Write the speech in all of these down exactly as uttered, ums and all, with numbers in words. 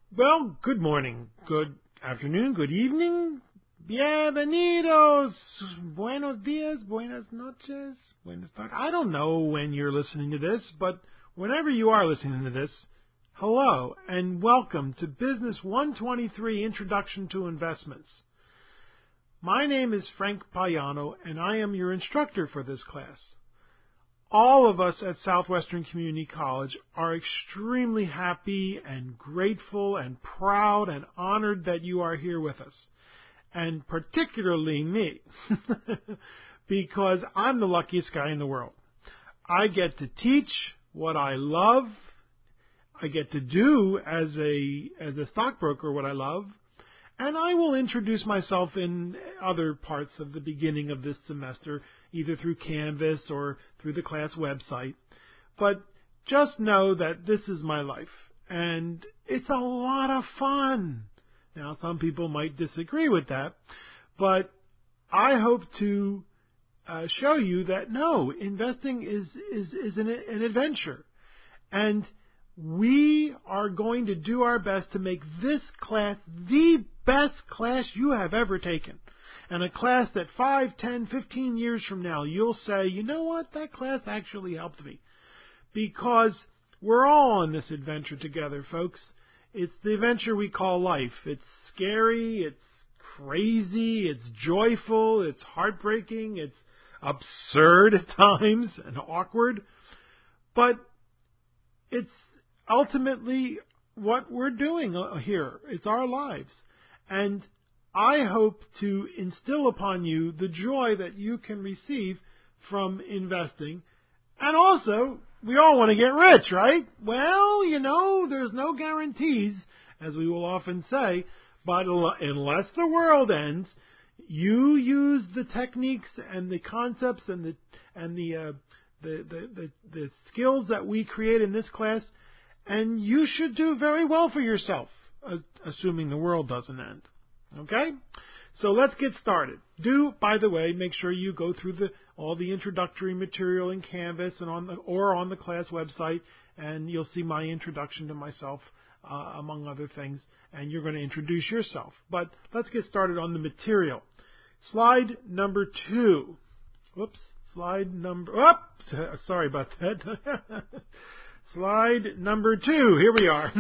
Well, good morning, good afternoon, good evening. Bienvenidos. Buenos dias, buenas noches, buenas tardes. I don't know when you're listening to this, but whenever you are listening to this, hello and welcome to Business one twenty-three Introduction to Investments. My name is Frank Payano, and I am your instructor for this class. All of us at Southwestern Community College are extremely happy and grateful and proud and honored that you are here with us, and particularly me, because I'm the luckiest guy in the world. I get to teach what I love. I get to do as a as a stockbroker what I love, and I will introduce myself in other parts of the beginning of this semester, either through Canvas or through the class website. But just know that this is my life, and it's a lot of fun. Now, some people might disagree with that, but I hope to uh, show you that, no, investing is, is, is an, an adventure. And we are going to do our best to make this class the best class you have ever taken. And a class that five, ten, fifteen years from now, you'll say, you know what, that class actually helped me. Because we're all on this adventure together, folks. It's the adventure we call life. It's scary, it's crazy, it's joyful, it's heartbreaking, it's absurd at times and awkward. But it's ultimately what we're doing here. It's our lives. And I hope to instill upon you the joy that you can receive from investing. And also, we all want to get rich, right? Well, you know, there's no guarantees, as we will often say, but unless the world ends, you use the techniques and the concepts and the and the uh, the, the, the the skills that we create in this class, and you should do very well for yourself, assuming the world doesn't end. Okay? So let's get started. Do, by the way, make sure you go through the all the introductory material in Canvas and on the or on the class website, and you'll see my introduction to myself, uh, among other things, and you're going to introduce yourself. But let's get started on the material. Slide number two. Whoops. Slide number... Oops. Sorry about that. Slide number two. Here we are.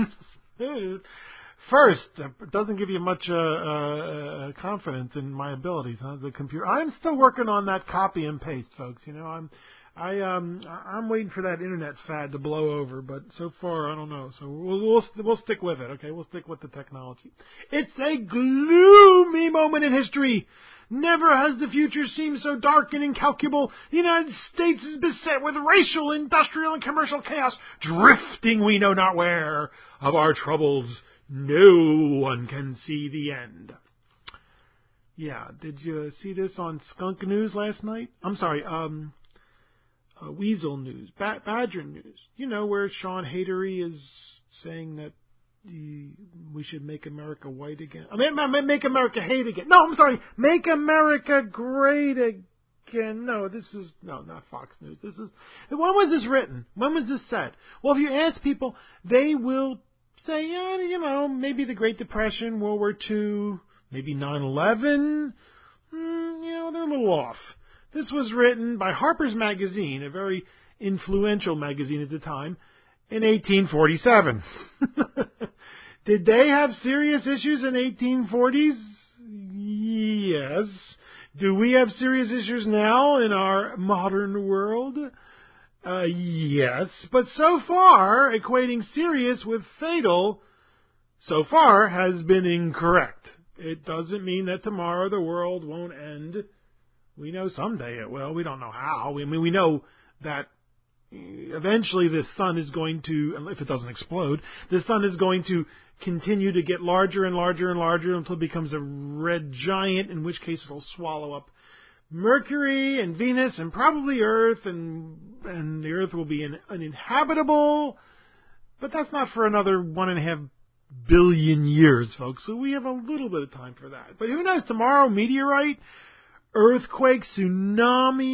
First, it doesn't give you much uh, uh, confidence in my abilities, huh? The computer. I'm still working on that copy and paste, folks. You know, I'm, I um, I'm waiting for that internet fad to blow over, but so far I don't know. So we'll we'll, we'll stick with it. Okay, we'll stick with the technology. It's a gloomy moment in history. Never has the future seemed so dark and incalculable. The United States is beset with racial, industrial, and commercial chaos, drifting we know not where. Of our troubles, no one can see the end. Yeah, did you see this on Skunk News last night? I'm sorry, um, uh, Weasel News, ba- Badger News. You know, where Sean Hadery is saying that the, we should make America white again. I mean, make America hate again. No, I'm sorry, make America great again. No, this is, no, not Fox News. This is, when was this written? When was this said? Well, if you ask people, they will say, yeah, you know, maybe the Great Depression, World War Two, maybe nine eleven. Mm, you know, they're a little off. This was written by Harper's Magazine, a very influential magazine at the time, in eighteen forty-seven. Did they have serious issues in eighteen forties? Yes. Do we have serious issues now in our modern world? Uh, yes, but so far, equating serious with fatal, so far, has been incorrect. It doesn't mean that tomorrow the world won't end. We know someday it will. We don't know how. I mean, we know that eventually the sun is going to, if it doesn't explode, the sun is going to continue to get larger and larger and larger until it becomes a red giant, in which case it'll swallow up Mercury and Venus and probably Earth, and and the Earth will be in, uninhabitable. But that's not for another one and a half billion years, folks. So we have a little bit of time for that. But who knows? Tomorrow, meteorite, earthquake,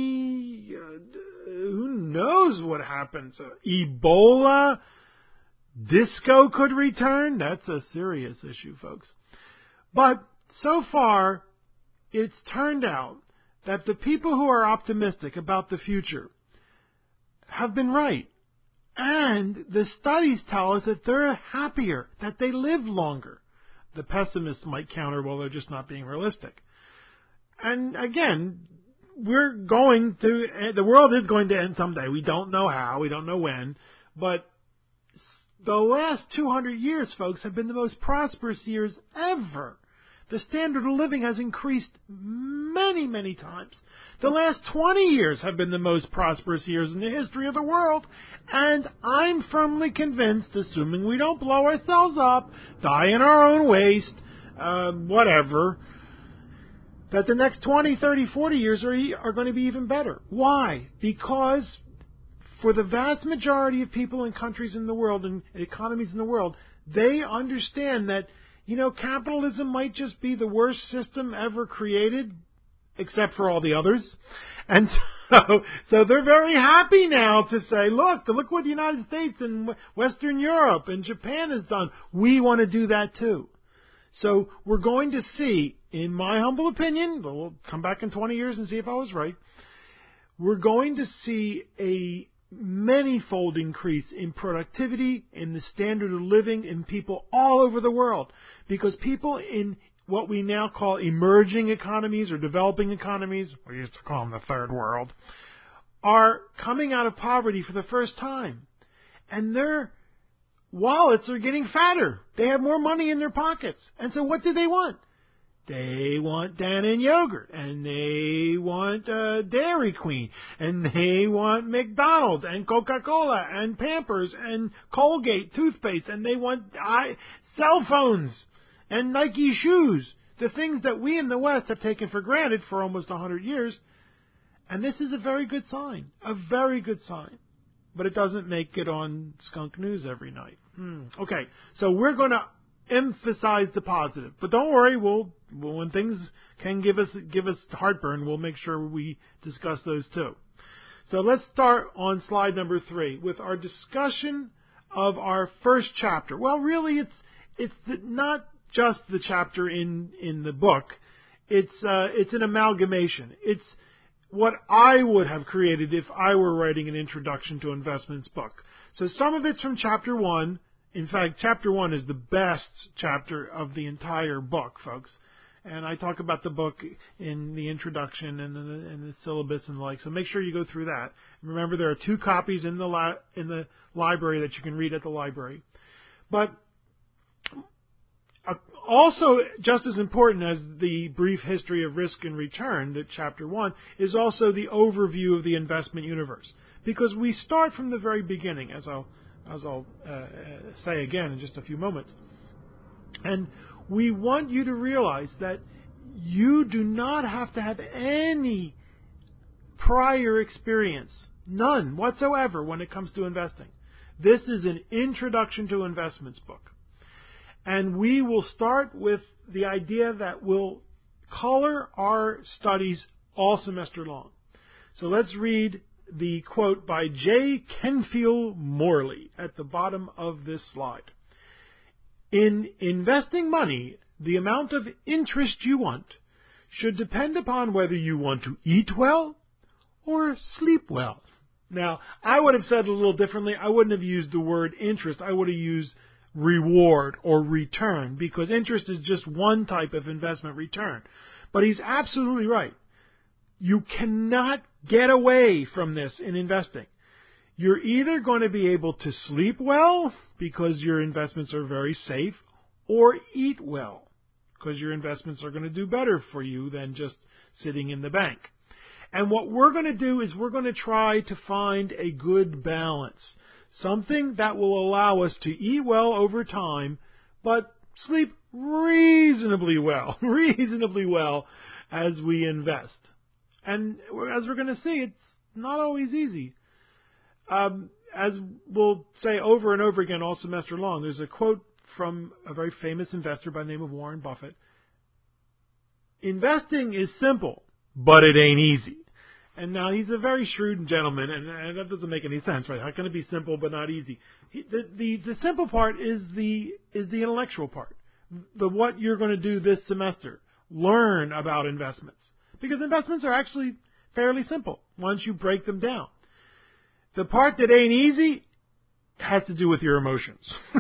tsunami. Uh, who knows what happens? Uh, Ebola. disco could return. That's a serious issue, folks. But so far, it's turned out that the people who are optimistic about the future have been right. And the studies tell us that they're happier, that they live longer. The pessimists might counter, well, they're just not being realistic. And again, we're going to, the world is going to end someday. We don't know how, we don't know when, but the last two hundred years, folks, have been the most prosperous years ever. The standard of living has increased many, many times. The last twenty years have been the most prosperous years in the history of the world. And I'm firmly convinced, assuming we don't blow ourselves up, die in our own waste, uh, whatever, that the next twenty, thirty, forty years are, are going to be even better. Why? Because for the vast majority of people and countries in the world and economies in the world, they understand that, you know, capitalism might just be the worst system ever created, except for all the others. And so, so they're very happy now to say, look, look what the United States and Western Europe and Japan has done. We want to do that too. So we're going to see, in my humble opinion, but we'll come back in twenty years and see if I was right, we're going to see a many-fold increase in productivity, in the standard of living in people all over the world. Because people in what we now call emerging economies or developing economies, we used to call them the third world, are coming out of poverty for the first time. And their wallets are getting fatter. They have more money in their pockets. And so what do they want? They want Dannon yogurt, and they want uh, Dairy Queen, and they want McDonald's, and Coca-Cola, and Pampers, and Colgate toothpaste, and they want I, cell phones, and Nike shoes, the things that we in the West have taken for granted for almost one hundred years. And this is a very good sign, a very good sign. But it doesn't make it on Skunk News every night. Hmm. Okay, so we're going to emphasize the positive. But don't worry, we'll, we'll when things can give us give us heartburn, we'll make sure we discuss those too. So let's start on slide number three with our discussion of our first chapter. Well, really, it's it's the, not just the chapter in, in the book. It's uh, it's an amalgamation. It's what I would have created if I were writing an introduction to investments book. So some of it's from chapter one. In fact, chapter one is the best chapter of the entire book, folks. And I talk about the book in the introduction and the, and the syllabus and the like. So make sure you go through that. Remember, there are two copies in the la- in the library that you can read at the library. But uh, also, just as important as the brief history of risk and return, that chapter one, is also the overview of the investment universe. Because we start from the very beginning, as I'll as I'll uh, say again in just a few moments. And we want you to realize that you do not have to have any prior experience, none whatsoever, when it comes to investing. This is an introduction to investments book. And we will start with the idea that we'll color our studies all semester long. So let's read the quote by J. Kenfield Morley at the bottom of this slide. In investing money, the amount of interest you want should depend upon whether you want to eat well or sleep well. Now, I would have said it a little differently. I wouldn't have used the word interest. I would have used reward or return, because interest is just one type of investment return. But he's absolutely right. You cannot get away from this in investing. You're either going to be able to sleep well because your investments are very safe, or eat well because your investments are going to do better for you than just sitting in the bank. And what we're going to do is we're going to try to find a good balance, something that will allow us to eat well over time, but sleep reasonably well, reasonably well as we invest. And as we're going to see, it's not always easy. Um, as we'll say over and over again all semester long, there's a quote from a very famous investor by the name of Warren Buffett. Investing is simple, but it ain't easy. And now he's a very shrewd gentleman, and, and that doesn't make any sense, right? How can it be simple but not easy? He, the, the the simple part is the is the intellectual part, the what you're going to do this semester. Learn about investments, because investments are actually fairly simple once you break them down. The part that ain't easy has to do with your emotions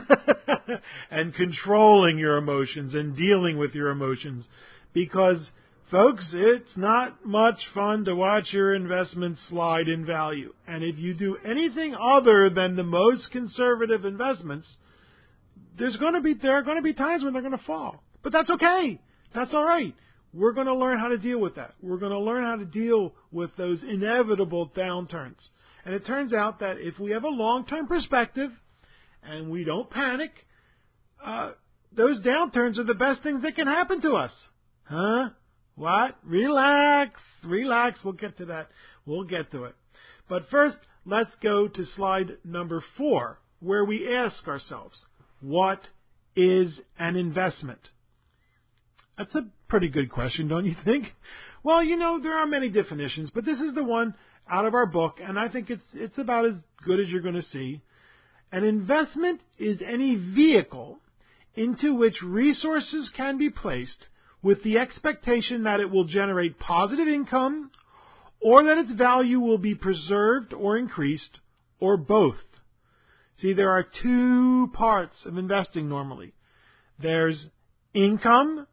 and controlling your emotions and dealing with your emotions, because folks, it's not much fun to watch your investments slide in value. And if you do anything other than the most conservative investments, there's going to be there are going to be times when they're going to fall. But that's okay. That's all right. We're going to learn how to deal with that. We're going to learn how to deal with those inevitable downturns. And it turns out that if we have a long-term perspective and we don't panic, uh, those downturns are the best things that can happen to us. Huh? What? Relax. Relax. We'll get to that. We'll get to it. But first, let's go to slide number four, where we ask ourselves, what is an investment? That's a pretty good question, don't you think? Well, you know, there are many definitions, but this is the one out of our book, and I think it's it's about as good as you're going to see. An investment is any vehicle into which resources can be placed with the expectation that it will generate positive income, or that its value will be preserved or increased, or both. See, there are two parts of investing normally. There's income,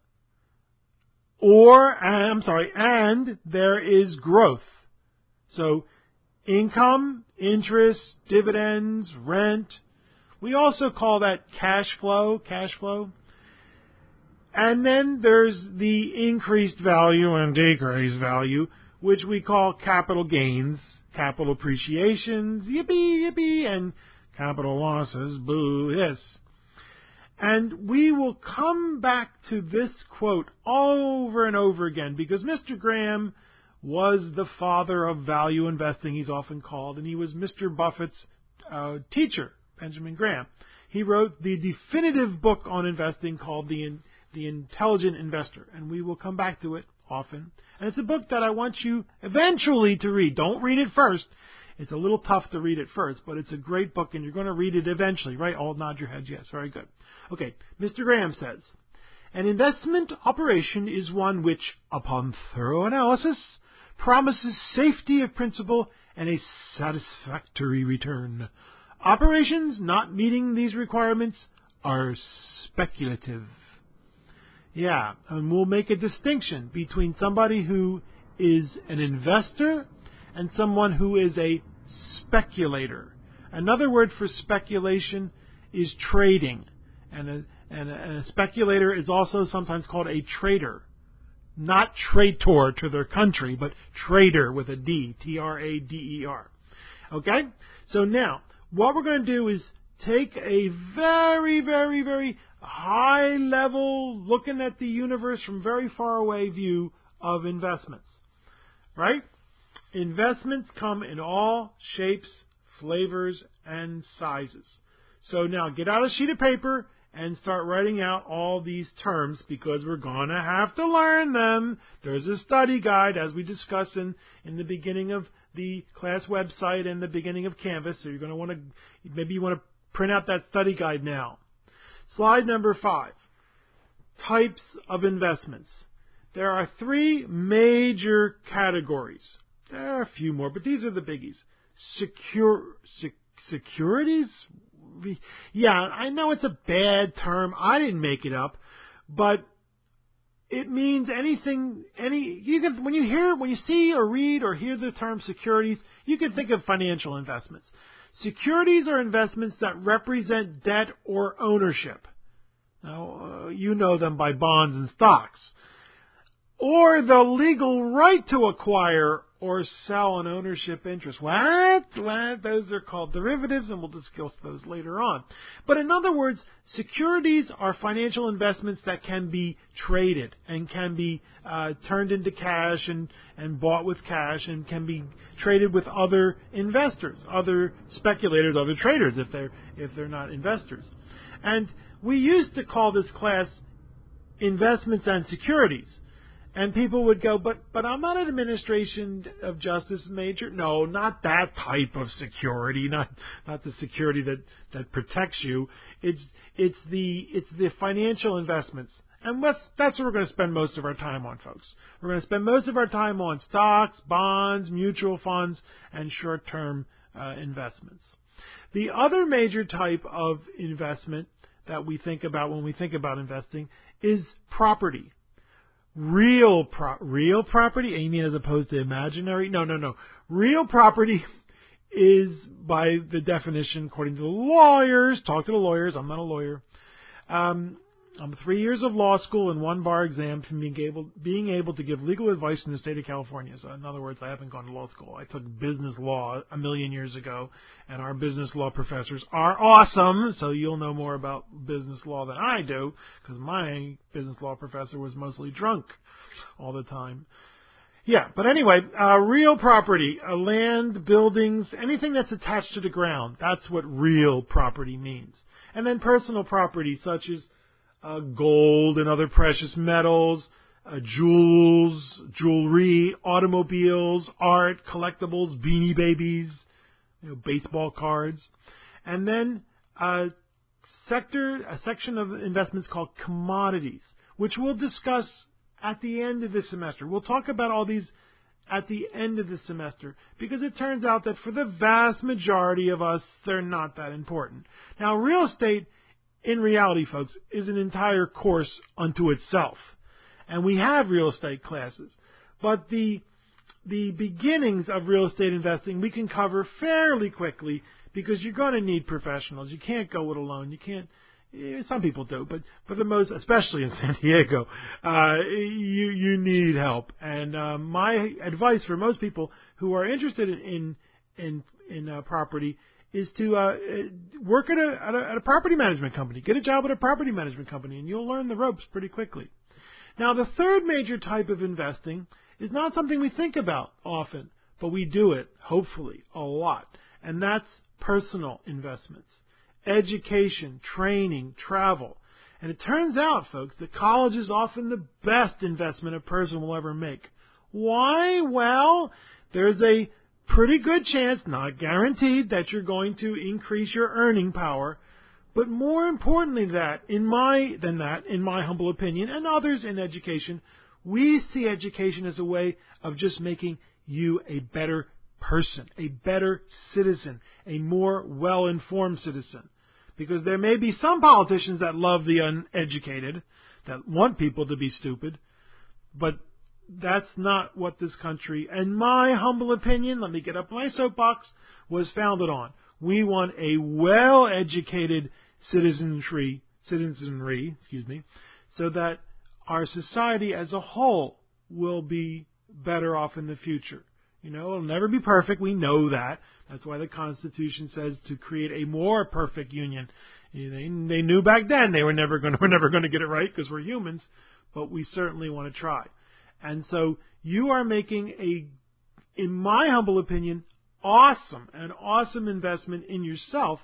or, I'm sorry, and there is growth. So, income, interest, dividends, rent. We also call that cash flow, cash flow. And then there's the increased value and decreased value, which we call capital gains, capital appreciations, yippee, yippee, and capital losses, boo, hiss. And we will come back to this quote over and over again, because Mister Graham was the father of value investing, he's often called, and he was Mister Buffett's uh, teacher, Benjamin Graham. He wrote the definitive book on investing called The The Intelligent Investor, and we will come back to it often. And it's a book that I want you eventually to read. Don't read it first. It's a little tough to read it first, but it's a great book, and you're going to read it eventually, right? All nod your heads, yes, very good. Okay, Mister Graham says, an investment operation is one which, upon thorough analysis, promises safety of principal and a satisfactory return. Operations not meeting these requirements are speculative. Yeah, and we'll make a distinction between somebody who is an investor and someone who is a speculator. Another word for speculation is trading. And a, and a, and a speculator is also sometimes called a trader. Not traitor to their country, but trader with a D, T R A D E R. Okay? So now, what we're going to do is take a very, very, very high level, looking at the universe from very far away view of investments. Right? Investments come in all shapes, flavors, and sizes. So now get out a sheet of paper and start writing out all these terms, because we're going to have to learn them. There's a study guide, as we discussed in, in the beginning of the class website and the beginning of Canvas. So you're going to want to, maybe you want to print out that study guide now. Slide number five. Types of investments. There are three major categories. There are a few more, but these are the biggies. Secure, sec, securities? Yeah, I know it's a bad term. I didn't make it up, but it means anything, any, you can, when you hear, when you see or read or hear the term securities, you can think of financial investments. Securities are investments that represent debt or ownership. Now, uh, you know them by bonds and stocks. Or the legal right to acquire or sell an ownership interest. What? What? Those are called derivatives, and we'll discuss those later on. But in other words, securities are financial investments that can be traded and can be uh, turned into cash and, and bought with cash, and can be traded with other investors, other speculators, other traders if they're if they're not investors. And we used to call this class investments and securities. And people would go, but but I'm not an administration of justice major. No, not that type of security, not not the security that, that protects you. It's it's the it's the financial investments. And that's that's what we're going to spend most of our time on, folks. We're going to spend most of our time on stocks, bonds, mutual funds, and short-term uh, investments. The other major type of investment that we think about when we think about investing is property. Real pro- real property, you mean as opposed to imaginary? No, no, no. Real property is, by the definition, according to the lawyers, talk to the lawyers, I'm not a lawyer, um, I'm three years of law school and one bar exam from being able, being able to give legal advice in the state of California. So in other words, I haven't gone to law school. I took business law a million years ago, and our business law professors are awesome. So you'll know more about business law than I do, because my business law professor was mostly drunk all the time. Yeah, but anyway, uh, real property, uh, land, buildings, anything that's attached to the ground. That's what real property means. And then personal property, such as Uh, gold and other precious metals, uh, jewels, jewelry, automobiles, art, collectibles, Beanie Babies, you know, baseball cards, and then a sector, a section of investments called commodities, which we'll discuss at the end of this semester. We'll talk about all these at the end of the semester, because it turns out that for the vast majority of us, they're not that important. Now, real estate, in reality, folks, is an entire course unto itself. And we have real estate classes. But the the beginnings of real estate investing we can cover fairly quickly, because you're going to need professionals. You can't go it alone. You can't. Some people do, but for the most, especially in San Diego, uh, you you need help. And uh, my advice for most people who are interested in in in, in uh, property is to uh, work at a, at a at a property management company. Get a job at a property management company, and you'll learn the ropes pretty quickly. Now, the third major type of investing is not something we think about often, but we do it, hopefully, a lot, and that's personal investments. Education, training, travel. And it turns out, folks, that college is often the best investment a person will ever make. Why? Well, there's a pretty good chance, not guaranteed, that you're going to increase your earning power. But more importantly that, in my, than that, in my humble opinion, and others in education, we see education as a way of just making you a better person, a better citizen, a more well-informed citizen. Because there may be some politicians that love the uneducated, that want people to be stupid, but that's not what this country, in my humble opinion, let me get up my soapbox, was founded on. We want a well-educated citizenry, citizenry, excuse me, so that our society as a whole will be better off in the future. You know, it'll never be perfect. We know that. That's why the Constitution says to create a more perfect union. They, they knew back then they were never going to, we're never going to get it right because we're humans, but we certainly want to try. And so you are making a, in my humble opinion, awesome, an awesome investment in yourself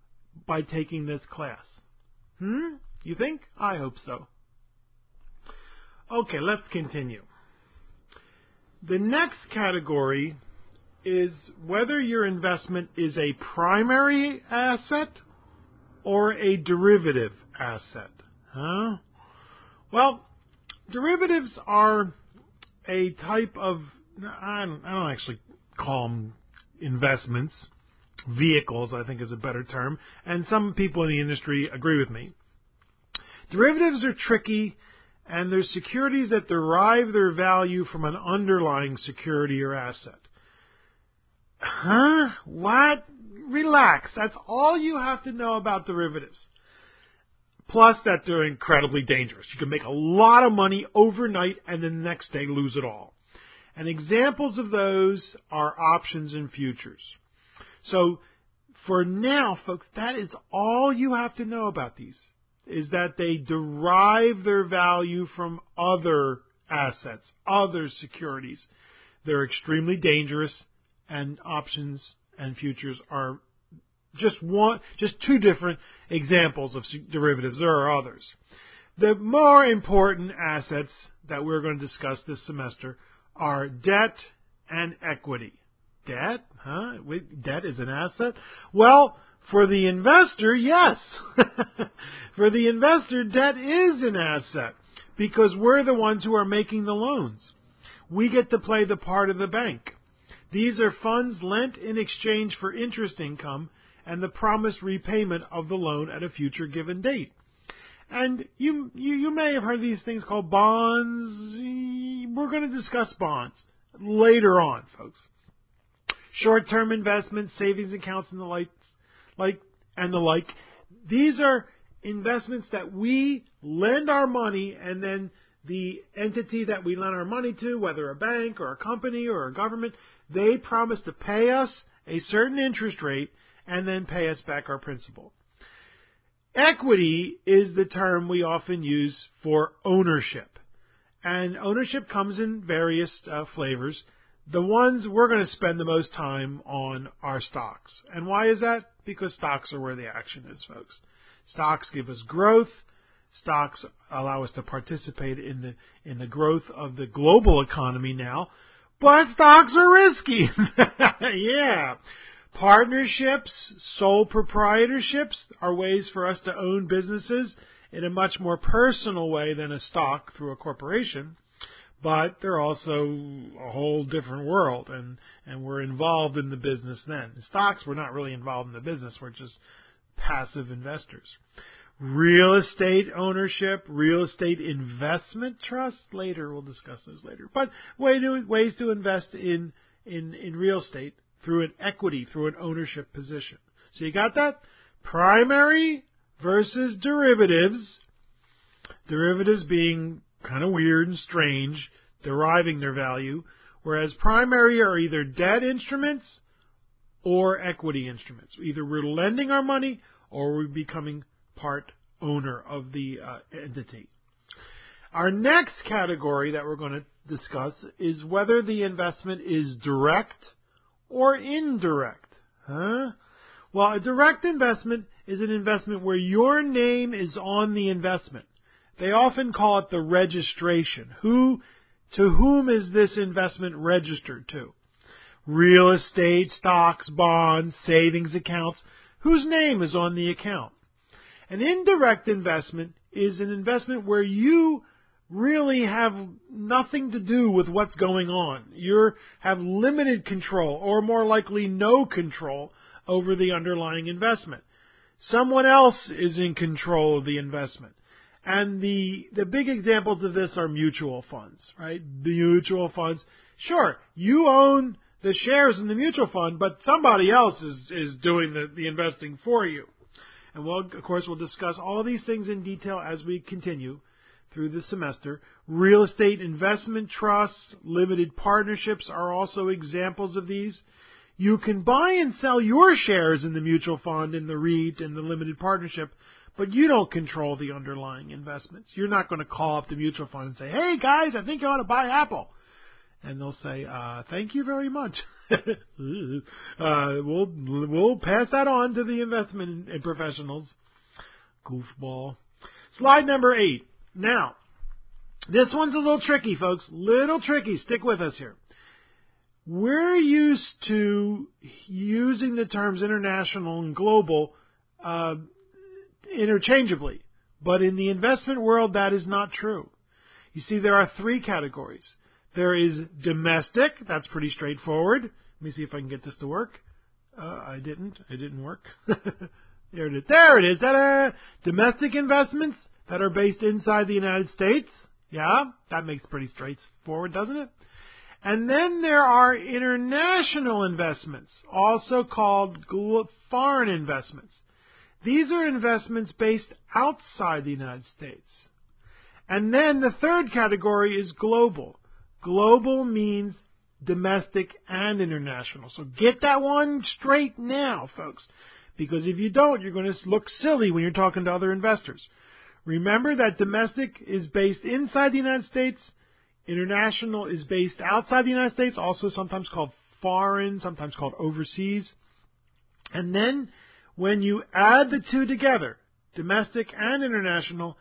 by taking this class. Hmm? You think? I hope so. Okay, let's continue. The next category is whether your investment is a primary asset or a derivative asset. Huh? Well, derivatives are a type of, I don't, I don't actually call them investments. Vehicles, I think, is a better term. And some people in the industry agree with me. Derivatives are tricky, and they're securities that derive their value from an underlying security or asset. Huh? What? Relax. That's all you have to know about derivatives. Plus that they're incredibly dangerous. You can make a lot of money overnight and then the next day lose it all. And examples of those are options and futures. So for now, folks, that is all you have to know about these, is that they derive their value from other assets, other securities. They're extremely dangerous, and options and futures are just one, just two different examples of derivatives. There are others. The more important assets that we're going to discuss this semester are debt and equity. Debt? Huh? Wait, debt is an asset? Well, for the investor, yes. For the investor, debt is an asset because we're the ones who are making the loans. We get to play the part of the bank. These are funds lent in exchange for interest income and the promised repayment of the loan at a future given date. And you, you, you may have heard these things called bonds. We're going to discuss bonds later on, folks. Short-term investments, savings accounts, and the like, like and the like. These are investments that we lend our money, and then the entity that we lend our money to, whether a bank or a company or a government, they promise to pay us a certain interest rate and then pay us back our principal. Equity is the term we often use for ownership. And ownership comes in various uh, flavors. The ones we're going to spend the most time on are stocks. And why is that? Because stocks are where the action is, folks. Stocks give us growth. Stocks allow us to participate in the in the growth of the global economy now. But stocks are risky. Yeah. Partnerships, sole proprietorships are ways for us to own businesses in a much more personal way than a stock through a corporation. But they're also a whole different world, and, and we're involved in the business then. In stocks, we're not really involved in the business. We're just passive investors. Real estate ownership, real estate investment trust. Later, we'll discuss those later. But way to, ways to invest in, in, in real estate through an equity, through an ownership position. So you got that? Primary versus derivatives. Derivatives being kind of weird and strange, deriving their value, whereas primary are either debt instruments or equity instruments. Either we're lending our money or we're becoming part owner of the uh, entity. Our next category that we're going to discuss is whether the investment is direct or indirect. Huh? Well, a direct investment is an investment where your name is on the investment. They often call it the registration. Who, to whom is this investment registered to? Real estate, stocks, bonds, savings accounts. Whose name is on the account? An indirect investment is an investment where you really have nothing to do with what's going on. You have limited control, or more likely no control, over the underlying investment. Someone else is in control of the investment. And the the big examples of this are mutual funds, right? Mutual funds. Sure, you own the shares in the mutual fund, but somebody else is, is doing the, the investing for you. And we'll, of course, we'll discuss all these things in detail as we continue through the semester. Real estate investment trusts, limited partnerships are also examples of these. You can buy and sell your shares in the mutual fund, in the REIT, in the limited partnership, but you don't control the underlying investments. You're not going to call up the mutual fund and say, hey, guys, I think you ought to buy Apple. And they'll say, uh, thank you very much. uh, we'll we'll pass that on to the investment professionals. Goofball. Slide number eight. Now, this one's a little tricky, folks. Little tricky. Stick with us here. We're used to using the terms international and global uh, interchangeably. But in the investment world, that is not true. You see, there are three categories. There is domestic. That's pretty straightforward. Let me see if I can get this to work. Uh, I didn't. It didn't work. There it is. There it is. Ta-da! Domestic investments that are based inside the United States. Yeah, that makes pretty straightforward, doesn't it? And then there are international investments, also called foreign investments. These are investments based outside the United States. And then the third category is global. Global means domestic and international. So get that one straight now, folks. Because if you don't, you're going to look silly when you're talking to other investors. Remember that domestic is based inside the United States. International is based outside the United States, also sometimes called foreign, sometimes called overseas. And then when you add the two together, domestic and international,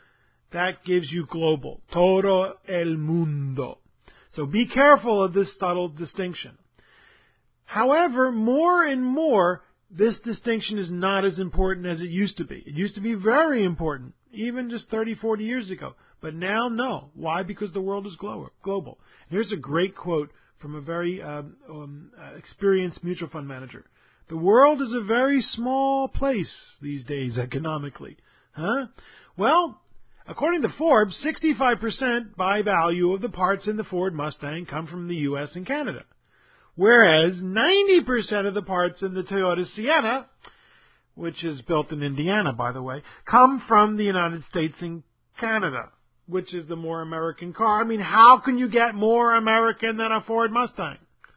That gives you global. Todo el mundo. So be careful of this subtle distinction. However, more and more, this distinction is not as important as it used to be. It used to be very important, even just thirty, forty years ago. But now, no. Why? Because the world is global. Here's a great quote from a very um, um, experienced mutual fund manager. The world is a very small place these days economically. Huh? Well, according to Forbes, sixty-five percent by value of the parts in the Ford Mustang come from the U S and Canada. Whereas ninety percent of the parts in the Toyota Sienna, which is built in Indiana, by the way, come from the United States and Canada, which is the more American car. I mean, how can you get more American than a Ford Mustang?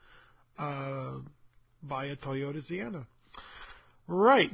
Uh, buy a Toyota Sienna. Right.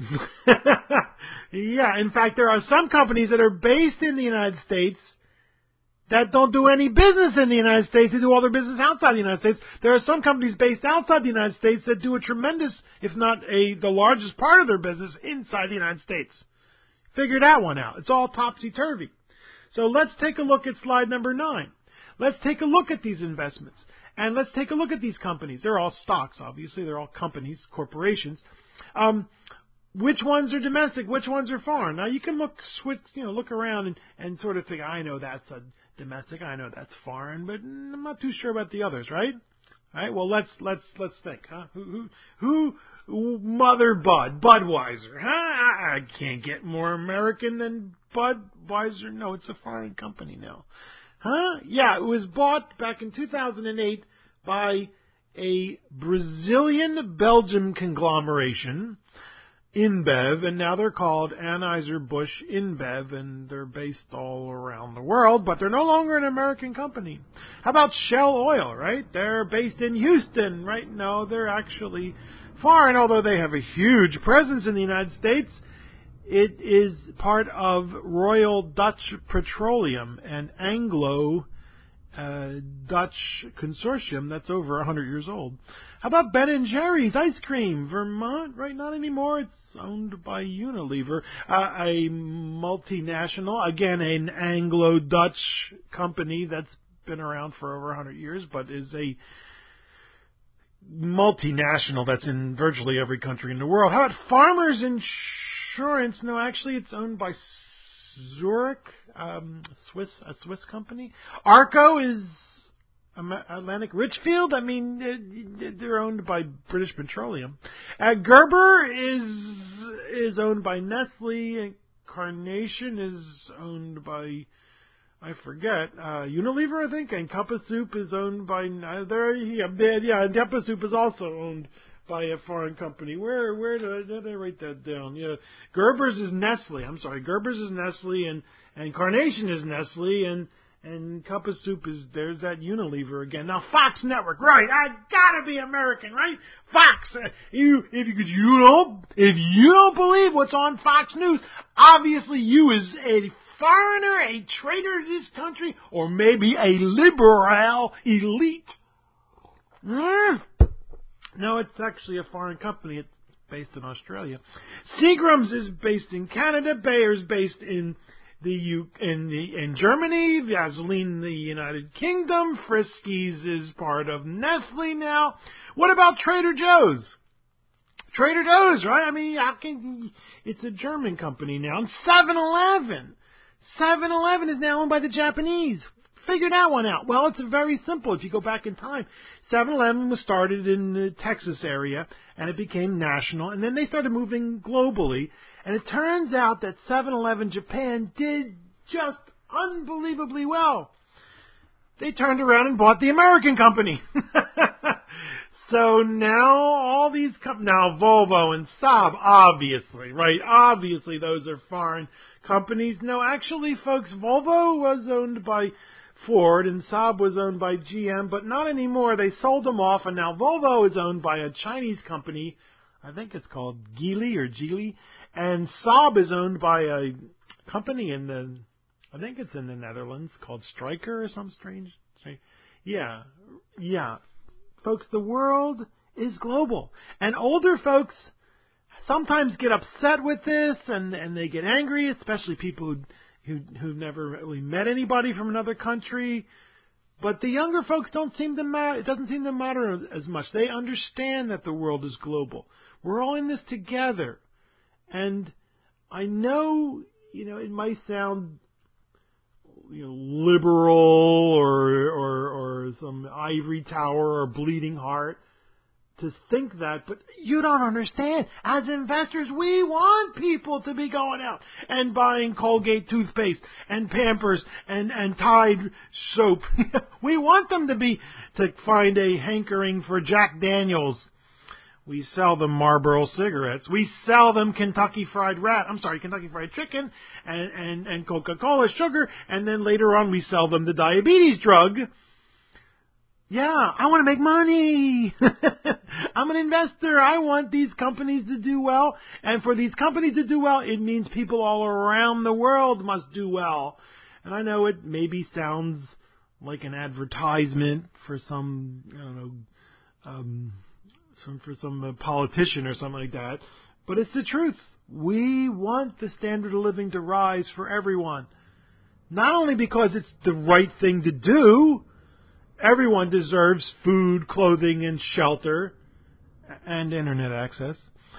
Yeah, in fact, there are some companies that are based in the United States that don't do any business in the United States. They do all their business outside the United States. There are some companies based outside the United States that do a tremendous, if not a the largest part of their business inside the United States. Figure that one out. It's all topsy-turvy. So let's take a look at slide number nine. Let's take a look at these investments. And let's take a look at these companies. They're all stocks, obviously. They're all companies, corporations. Um, which ones are domestic? Which ones are foreign? Now, you can look switch, you know, look around and, and sort of think, I know that's a domestic, I know that's foreign, but I'm not too sure about the others, right? All right, well, let's let's let's think, huh? Who who, who Mother Bud, Budweiser, huh? I can't get more American than Budweiser. No, it's a foreign company now. Huh? Yeah, it was bought back in two thousand eight by a Brazilian-Belgian conglomeration, InBev, and now they're called Anheuser-Busch InBev, and they're based all around the world, but they're no longer an American company. How about Shell Oil, right? They're based in Houston, right? No, they're actually foreign, although they have a huge presence in the United States. It is part of Royal Dutch Petroleum, an Anglo uh, Dutch consortium that's over one hundred years old. How about Ben and Jerry's ice cream? Vermont, right? Not anymore. It's owned by Unilever, uh, a multinational, again, an Anglo-Dutch company that's been around for over one hundred years, but is a multinational that's in virtually every country in the world. How about Farmers Insurance? No, actually, it's owned by Zurich, um, Swiss, a Swiss company. Arco is Atlantic Richfield. I mean, they're owned by British Petroleum. Uh, Gerber is is owned by Nestle. And Carnation is owned by, I forget, uh, Unilever, I think. And Cup of Soup is owned by, uh, there, yeah, yeah, and Cup of Soup is also owned by a foreign company. Where where did I, did I write that down? Yeah, Gerber's is Nestle. I'm sorry, Gerber's is Nestle, and and Carnation is Nestle, and and Cup of Soup is there's that Unilever again. Now Fox Network, right? I gotta be American, right? Fox. Uh, you if you could you don't if you don't believe what's on Fox News, obviously you is a foreigner, a traitor to this country, or maybe a liberal elite. Mm. No, it's actually a foreign company. It's based in Australia. Seagram's is based in Canada. Bayer's based in the U in the in Germany. Vaseline in the United Kingdom. Friskies is part of Nestle now. What about Trader Joe's? Trader Joe's, right? I mean, I can, it's a German company now. And seven eleven. seven eleven is now owned by the Japanese. Figure that one out. Well, it's very simple. If you go back in time, seven eleven was started in the Texas area, and it became national, and then they started moving globally, and it turns out that seven eleven Japan did just unbelievably well. They turned around and bought the American company. So now all these companies, now Volvo and Saab, obviously, right? Obviously those are foreign companies. No, actually, folks, Volvo was owned by Ford and Saab was owned by G M, but not anymore. They sold them off, and now Volvo is owned by a Chinese company. I think it's called Geely or Geely, and Saab is owned by a company in the, I think it's in the Netherlands, called Stryker or some strange, strange. Yeah, yeah. Folks, the world is global, and older folks sometimes get upset with this, and, and they get angry, especially people who who who've never really met anybody from another country. But the younger folks don't seem to matter. It doesn't seem to matter as much. They understand that the world is global. We're all in this together. And I know, you know, it might sound, you know, liberal or or or some ivory tower or bleeding heart to think that, but you don't understand. As investors, we want people to be going out and buying Colgate toothpaste and Pampers and, and Tide soap. We want them to be, to find a hankering for Jack Daniels. We sell them Marlboro cigarettes. We sell them Kentucky Fried Rat. I'm sorry, Kentucky Fried Chicken and, and, and Coca-Cola sugar. And then later on we sell them the diabetes drug. Yeah, I want to make money. I'm an investor. I want these companies to do well. And for these companies to do well, it means people all around the world must do well. And I know it maybe sounds like an advertisement for some, I don't know, um, some, for some uh, politician or something like that. But it's the truth. We want the standard of living to rise for everyone. Not only because it's the right thing to do. Everyone deserves food, clothing, and shelter, and internet access.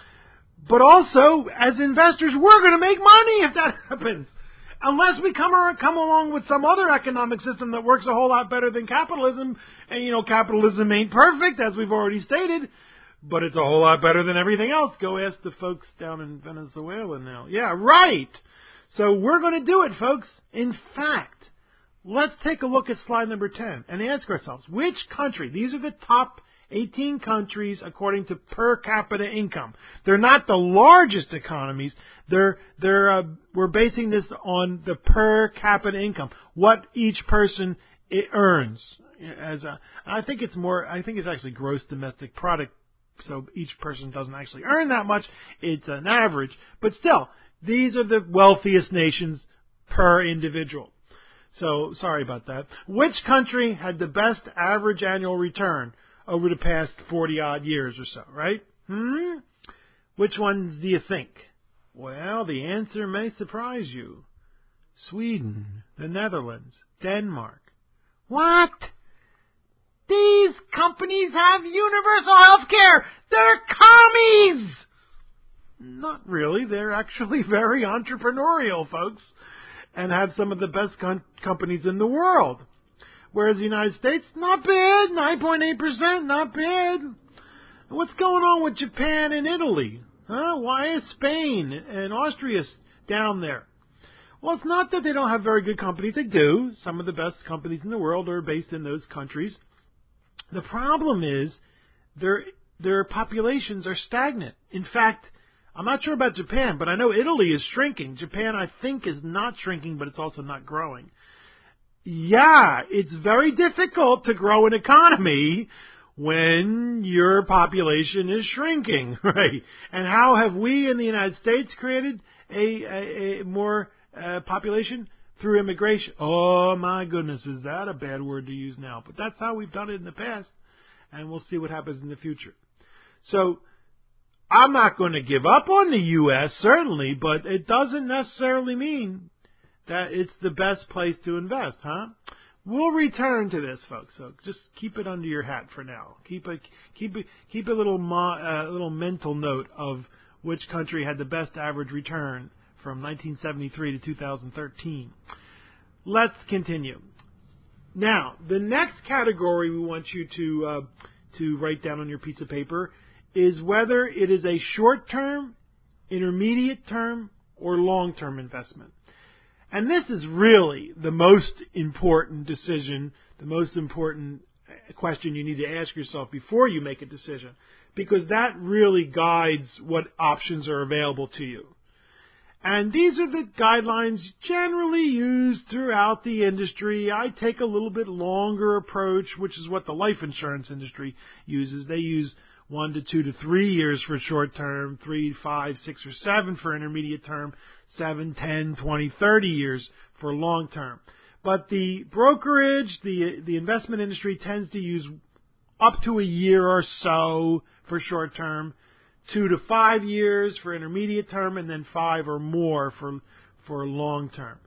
But also, as investors, we're going to make money if that happens. Unless we come, or, come along with some other economic system that works a whole lot better than capitalism. And, you know, capitalism ain't perfect, as we've already stated, but it's a whole lot better than everything else. Go ask the folks down in Venezuela now. Yeah, right. So we're going to do it, folks. In fact, let's take a look at slide number ten and ask ourselves, which country, these are the top eighteen countries according to per capita income. They're not the largest economies. They're, they're, uh, we're basing this on the per capita income, what each person it earns. As a, I think it's more, I think it's actually gross domestic product, so each person doesn't actually earn that much. It's an average. But still, these are the wealthiest nations per individual. So, sorry about that. Which country had the best average annual return over the past forty-odd years or so, right? Hmm? Which ones do you think? Well, the answer may surprise you. Sweden, the Netherlands, Denmark. What? These companies have universal health care. They're commies! Not really. They're actually very entrepreneurial, folks, and have some of the best com- companies in the world. Whereas the United States, not bad, nine point eight percent, not bad. What's going on with Japan and Italy? Huh? Why is Spain and Austria down there? Well, it's not that they don't have very good companies. They do. Some of the best companies in the world are based in those countries. The problem is their their populations are stagnant. In fact, I'm not sure about Japan, but I know Italy is shrinking. Japan, I think, is not shrinking, but it's also not growing. Yeah, it's very difficult to grow an economy when your population is shrinking, right? And how have we in the United States created a, a, a more uh, population? Through immigration. Oh, my goodness, is that a bad word to use now? But that's how we've done it in the past, and we'll see what happens in the future. So, I'm not going to give up on the U S, certainly, but it doesn't necessarily mean that it's the best place to invest, huh? We'll return to this, folks. So just keep it under your hat for now. Keep a keep a, keep a little mo, uh, little mental note of which country had the best average return from nineteen seventy-three to two thousand thirteen. Let's continue. Now, the next category we want you to uh, to write down on your piece of paper is whether it is a short-term, intermediate term, or long-term investment. And this is really the most important decision, the most important question you need to ask yourself before you make a decision, because that really guides what options are available to you. And these are the guidelines generally used throughout the industry. I take a little bit longer approach, which is what the life insurance industry uses. They use one to two to three years for short term, three, five, six, or seven for intermediate term, seven, ten, twenty, thirty years for long term. But the brokerage, the the investment industry tends to use up to a year or so for short term, two to five years for intermediate term, and then five or more for for long term.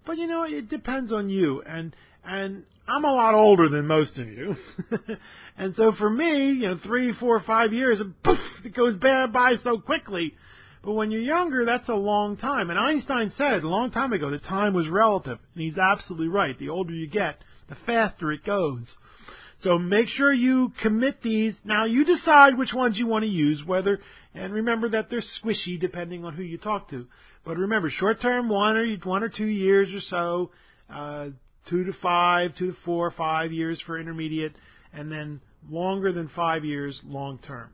But, you know, it depends on you. And and I'm a lot older than most of you. And so for me, you know, three, four, five years, poof, it goes by so quickly. But when you're younger, that's a long time. And Einstein said a long time ago that time was relative. And he's absolutely right. The older you get, the faster it goes. So make sure you commit these. Now you decide which ones you want to use, whether, and remember that they're squishy depending on who you talk to. But remember, short term, one or one or two years or so, uh, two to five, two to four, five years for intermediate, and then longer than five years, long term.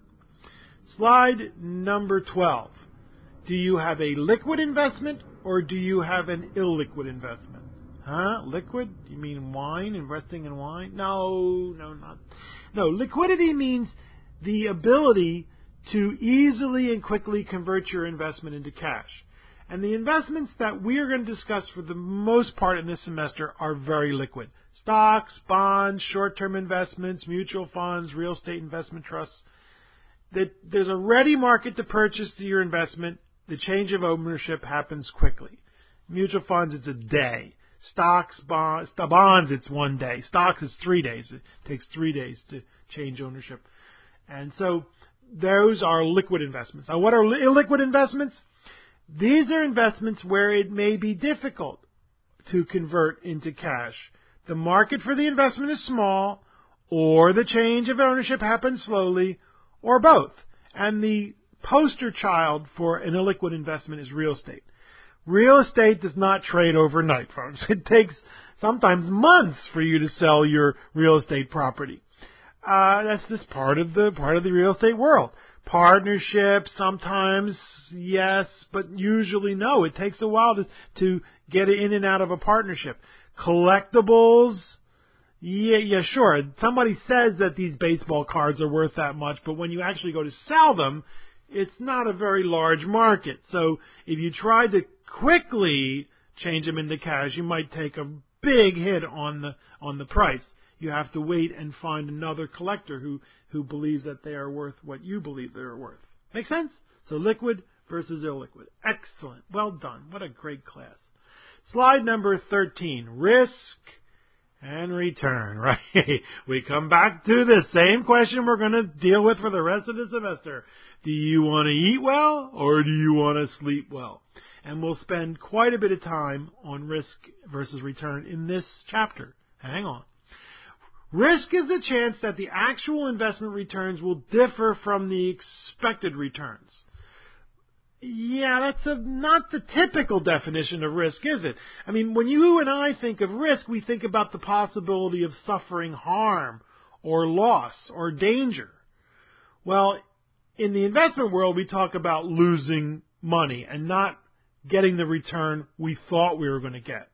Slide number twelve. Do you have a liquid investment or do you have an illiquid investment? Huh? Liquid? You mean wine? Investing in wine? No, no, not. No, liquidity means the ability to easily and quickly convert your investment into cash. And the investments that we are going to discuss for the most part in this semester are very liquid. Stocks, bonds, short-term investments, mutual funds, real estate investment trusts. That there's a ready market to purchase your investment. The change of ownership happens quickly. Mutual funds, it's a day. Stocks, bonds, bonds, it's one day. Stocks is three days. It takes three days to change ownership. And so those are liquid investments. Now, what are illiquid investments? These are investments where it may be difficult to convert into cash. The market for the investment is small, or the change of ownership happens slowly, or both. And the poster child for an illiquid investment is real estate. Real estate does not trade overnight, folks. It takes sometimes months for you to sell your real estate property. Uh, that's just part of the part of the real estate world. Partnerships, sometimes yes, but usually no. It takes a while to to get in and out of a partnership. Collectibles, yeah, yeah, sure. Somebody says that these baseball cards are worth that much, but when you actually go to sell them, it's not a very large market. So if you try to quickly change them into cash, you might take a big hit on the on the price. You have to wait and find another collector who, who believes that they are worth what you believe they are worth. Make sense? So liquid versus illiquid. Excellent. Well done. What a great class. Slide number thirteen. Risk and return. Right. We come back to the same question we're going to deal with for the rest of the semester. Do you want to eat well or do you want to sleep well? And we'll spend quite a bit of time on risk versus return in this chapter. Hang on. Risk is the chance that the actual investment returns will differ from the expected returns. Yeah, that's a, not the typical definition of risk, is it? I mean, when you and I think of risk, we think about the possibility of suffering harm or loss or danger. Well, in the investment world, we talk about losing money and not getting the return we thought we were going to get.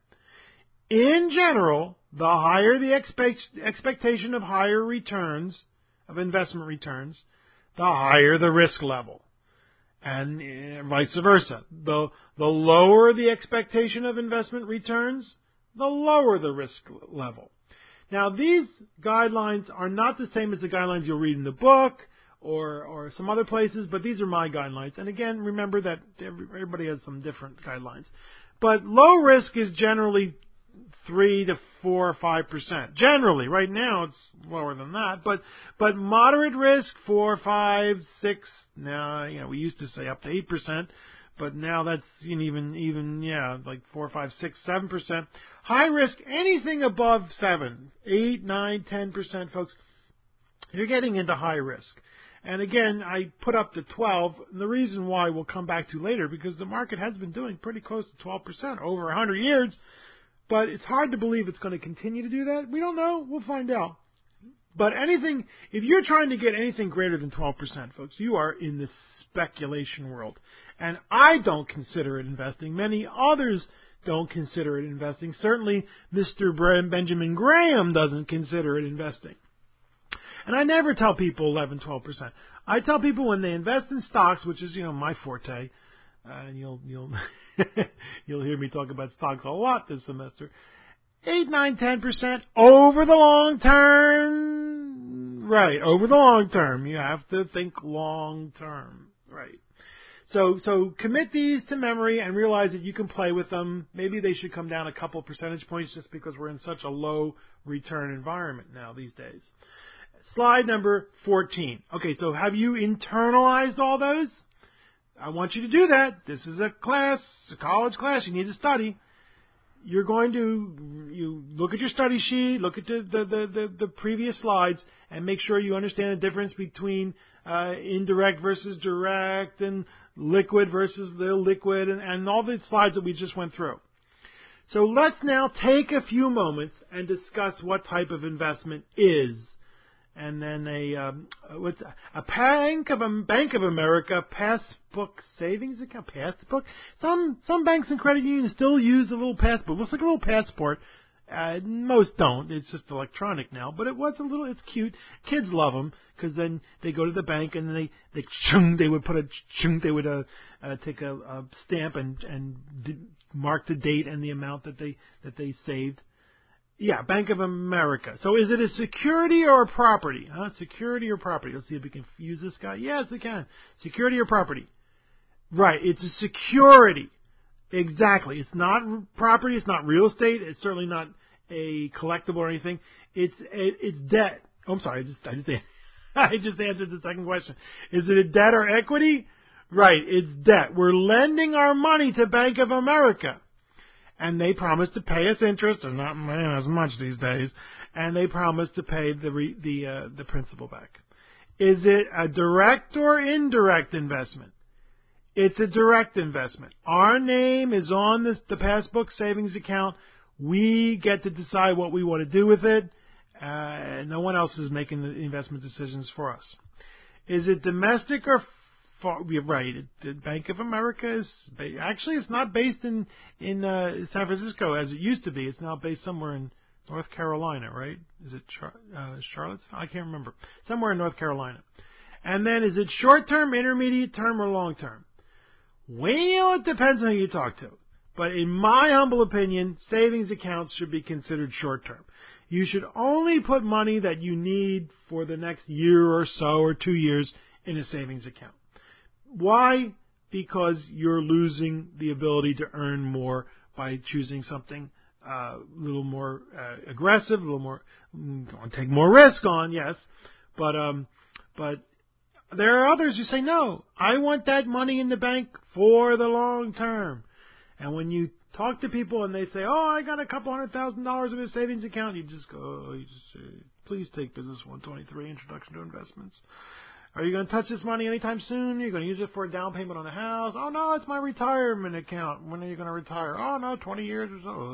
In general, the higher the expect, expectation of higher returns, of investment returns, the higher the risk level. And uh, vice versa. The, the lower the expectation of investment returns, the lower the risk level. Now, these guidelines are not the same as the guidelines you'll read in the book or, or some other places, but these are my guidelines. And again, remember that everybody has some different guidelines. But low risk is generally three to four or five percent. Generally, right now it's lower than that, but but moderate risk four, five, six. Now you know we used to say up to eight percent, but now that's you know, even even yeah like four, five, six, seven percent. High risk anything above seven, eight, nine, ten percent, folks. You're getting into high risk. And again, I put up to twelve. And the reason why we'll come back to later because the market has been doing pretty close to twelve percent over one hundred years. But it's hard to believe it's going to continue to do that. We don't know. We'll find out. But anything, if you're trying to get anything greater than twelve percent, folks, you are in the speculation world. And I don't consider it investing. Many others don't consider it investing. Certainly, Mister Benjamin Graham doesn't consider it investing. And I never tell people eleven, twelve percent. I tell people when they invest in stocks, which is, you know, my forte, uh, and you'll, you'll, you'll hear me talk about stocks a lot this semester. Eight, nine, ten percent over the long term. Right, over the long term. You have to think long term. Right. So so commit these to memory and realize that you can play with them. Maybe they should come down a couple percentage points just because we're in such a low return environment now these days. Slide number fourteen. Okay, so have you internalized all those? I want you to do that. This is a class, a college class. You need to study. You're going to you look at your study sheet, look at the the, the, the, the previous slides, and make sure you understand the difference between uh, indirect versus direct and liquid versus the liquid and, and all the slides that we just went through. So let's now take a few moments and discuss what type of investment is. And then a um, what's a Bank of a Bank of America passbook savings account passbook. Some some banks and credit unions still use the little passbook. Looks like a little passport. Uh, most don't. It's just electronic now. But it was a little. It's cute. Kids love them because then they go to the bank and then they they chung, they would put a chung, they would uh, uh, take a, a stamp and and d- mark the date and the amount that they that they saved. Yeah, Bank of America. So is it a security or a property? Huh? Security or property? Let's see if we can use this guy. Yes, we can. Security or property? Right, it's a security. Exactly. It's not property. It's not real estate. It's certainly not a collectible or anything. It's it's debt. Oh, I'm sorry. I just I just I just answered the second question. Is it a debt or equity? Right, it's debt. We're lending our money to Bank of America. And they promise to pay us interest, or not man, as much these days, and they promise to pay the re, the uh, the principal back. Is it a direct or indirect investment? It's a direct investment. Our name is on this, the passbook savings account. We get to decide what we want to do with it. Uh, no one else is making the investment decisions for us. Is it domestic or For, you're right. The Bank of America is actually it's not based in in uh, San Francisco as it used to be. It's now based somewhere in North Carolina, right? Is it Char- uh, Charlottesville? I can't remember. Somewhere in North Carolina. And then is it short term, intermediate term, or long term? Well, it depends on who you talk to. But in my humble opinion, savings accounts should be considered short term. You should only put money that you need for the next year or so or two years in a savings account. Why? Because you're losing the ability to earn more by choosing something uh, a little more uh, aggressive, a little more, going to take more risk on, yes. But um, but there are others who say, no, I want that money in the bank for the long term. And when you talk to people and they say, oh, I got a couple hundred thousand dollars in a savings account, you just go, oh, you just say, please take Business one twenty-three, Introduction to Investments. Are you going to touch this money anytime soon? Are you going to use it for a down payment on a house? Oh, no, it's my retirement account. When are you going to retire? Oh, no, twenty years or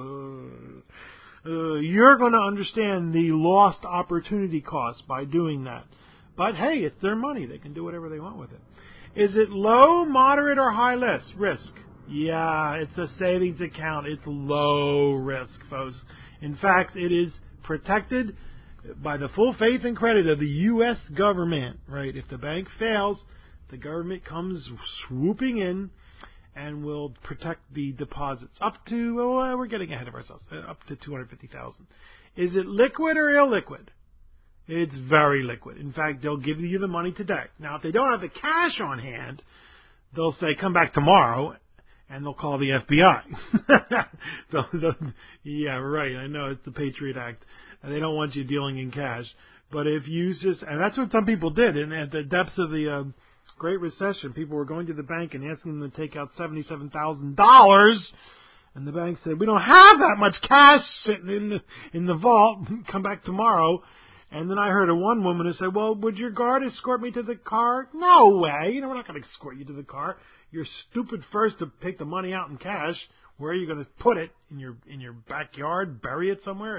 so. Uh, uh, you're going to understand the lost opportunity cost by doing that. But, hey, it's their money. They can do whatever they want with it. Is it low, moderate, or high risk? Yeah, it's a savings account. It's low risk, folks. In fact, it is protected by the full faith and credit of the U S government, right? If the bank fails, the government comes swooping in and will protect the deposits up to, oh, we're getting ahead of ourselves, up to two hundred fifty thousand dollars. Is it liquid or illiquid? It's very liquid. In fact, they'll give you the money today. Now, if they don't have the cash on hand, they'll say, come back tomorrow, and they'll call the F B I. they'll, they'll, yeah, right. I know it's the Patriot Act. And they don't want you dealing in cash. But if you just, and that's what some people did. And at the depths of the uh, Great Recession, people were going to the bank and asking them to take out seventy-seven thousand dollars. And the bank said, we don't have that much cash sitting in the, in the vault. Come back tomorrow. And then I heard of one woman who said, well, would your guard escort me to the car? No way. You know, we're not going to escort you to the car. You're stupid first to take the money out in cash. Where are you going to put it? In your in your backyard? Bury it somewhere?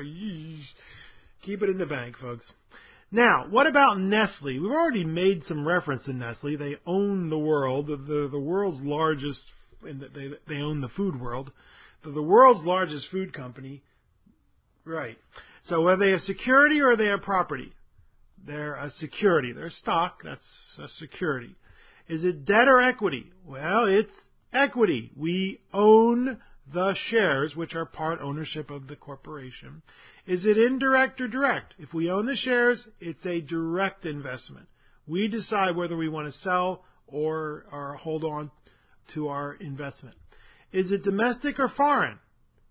Keep it in the bank, folks. Now, what about Nestle? We've already made some reference to Nestle. They own the world. They're the, the world's largest, and they, they own the food world. They're the world's largest food company. Right. So are they a security or are they a property? They're a security. They're stock. That's a security. Is it debt or equity? Well, it's equity. We own the shares, which are part ownership of the corporation. Is it indirect or direct? If we own the shares, it's a direct investment. We decide whether we want to sell or, or hold on to our investment. Is it domestic or foreign?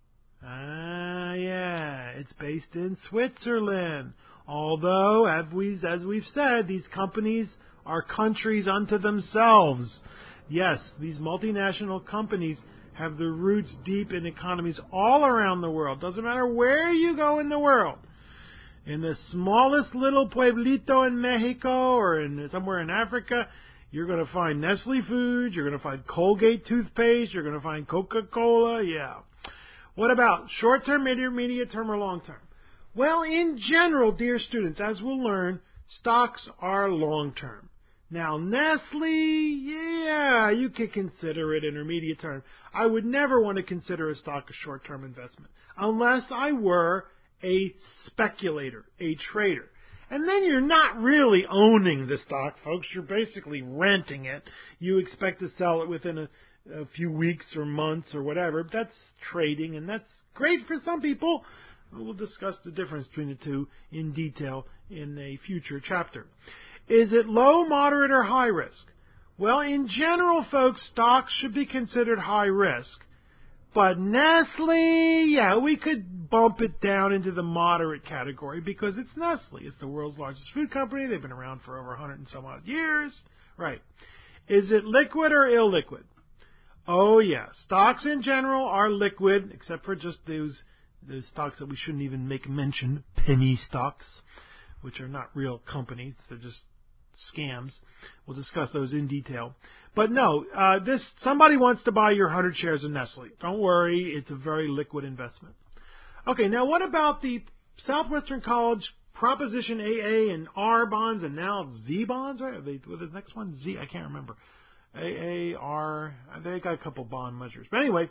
Ah, yeah, it's based in Switzerland. Although, as we've, as we've said, these companies are countries unto themselves. Yes, these multinational companies have their roots deep in economies all around the world. Doesn't matter where you go in the world. In the smallest little pueblito in Mexico or in somewhere in Africa, you're going to find Nestle Foods, you're going to find Colgate toothpaste, you're going to find Coca-Cola, yeah. What about short-term, intermediate term, or long-term? Well, in general, dear students, as we'll learn, stocks are long-term. Now, Nestle, yeah, you could consider it intermediate term. I would never want to consider a stock a short-term investment unless I were a speculator, a trader. And then you're not really owning the stock, folks. You're basically renting it. You expect to sell it within a, a few weeks or months or whatever. That's trading, and that's great for some people. We'll discuss the difference between the two in detail in a future chapter. Is it low, moderate, or high risk? Well, in general, folks, stocks should be considered high risk. But Nestle, yeah, we could bump it down into the moderate category because it's Nestle. It's the world's largest food company. They've been around for over a hundred and some odd years. Right. Is it liquid or illiquid? Oh, yeah. Stocks in general are liquid, except for just those, those stocks that we shouldn't even make mention, penny stocks, which are not real companies. They're just scams. We'll discuss those in detail. But no, uh, this somebody wants to buy your one hundred shares of Nestle. Don't worry, it's a very liquid investment. Okay, now what about the Southwestern College Proposition A A and R bonds, and now it's V bonds, right? Are they, what is the next one? Z? I can't remember. A A, R, they got a couple bond measures. But anyway,